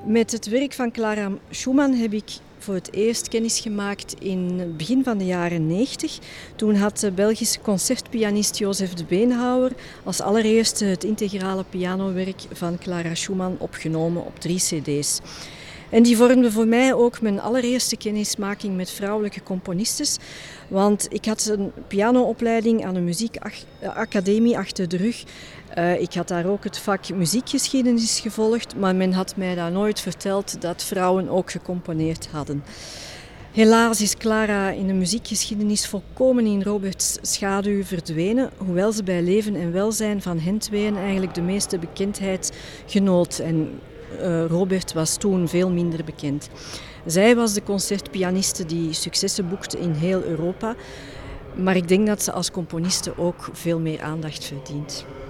Met het werk van Clara Schumann heb ik voor het eerst kennis gemaakt in het begin van de jaren 90. Toen had de Belgische concertpianist Jozef de Beenhouwer als allereerste het integrale pianowerk van Clara Schumann opgenomen op 3 cd's. En die vormde voor mij ook mijn allereerste kennismaking met vrouwelijke componistes. Want ik had een pianoopleiding aan een muziekacademie achter de rug. Ik had daar ook het vak muziekgeschiedenis gevolgd, maar men had mij daar nooit verteld dat vrouwen ook gecomponeerd hadden. Helaas is Clara in de muziekgeschiedenis volkomen in Roberts schaduw verdwenen, hoewel ze bij leven en welzijn van hen tweeën eigenlijk de meeste bekendheid genoot. En Robert was toen veel minder bekend. Zij was de concertpianiste die successen boekte in heel Europa, maar ik denk dat ze als componiste ook veel meer aandacht verdient.